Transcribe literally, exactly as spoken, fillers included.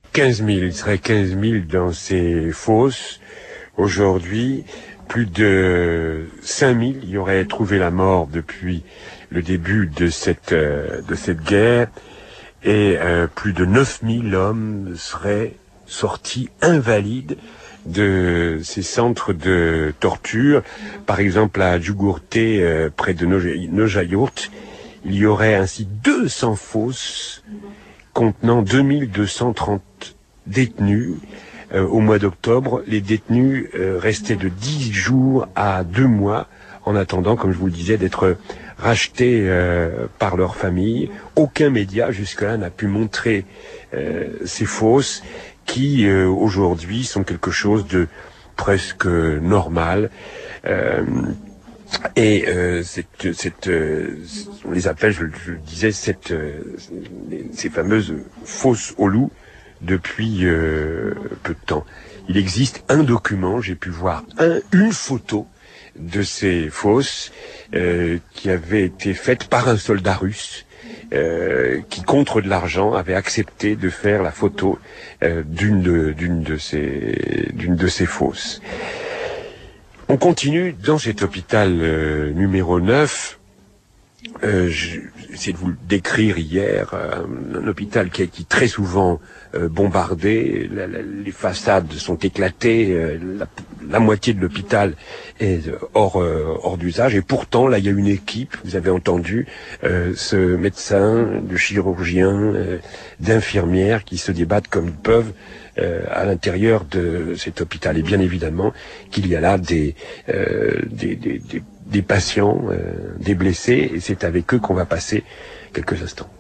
quinze mille, il serait quinze mille dans ces fosses. Aujourd'hui, plus de cinq mille y auraient trouvé la mort depuis le début de cette, euh, de cette guerre. Et euh, plus de neuf mille hommes seraient sortis invalides de ces centres de torture. Par exemple, à Djougourté, euh, près de Nojayourt, il y aurait ainsi deux cents fosses contenant deux mille deux cent trente détenus. Euh, au mois d'octobre, les détenus euh, restaient de dix jours à deux mois en attendant, comme je vous le disais, d'être rachetés euh, par leur famille. Aucun média jusque-là n'a pu montrer euh, ces fosses qui, euh, aujourd'hui, sont quelque chose de presque normal. Euh, et euh, cette, cette, euh, on les appelle, je, je le disais, cette, euh, ces fameuses fosses au loup depuis euh, peu de temps. Il existe un document, j'ai pu voir un, une photo de ces fosses euh, qui avait été faite par un soldat russe euh, qui, contre de l'argent, avait accepté de faire la photo euh, d'une de, d'une de ces d'une de ces fosses. On continue dans cet hôpital euh, numéro neuf. Euh, j'ai essayé de vous le décrire hier, euh, un hôpital qui a été très souvent euh, bombardé, la, la, les façades sont éclatées, euh, la, la moitié de l'hôpital est hors, euh, hors d'usage, et pourtant là il y a une équipe, vous avez entendu, euh, ce médecin, de chirurgiens, euh, d'infirmières qui se débattent comme ils peuvent euh, à l'intérieur de cet hôpital. Et bien évidemment qu'il y a là des, euh, des, des, des des patients, euh, des blessés, et c'est avec eux qu'on va passer quelques instants.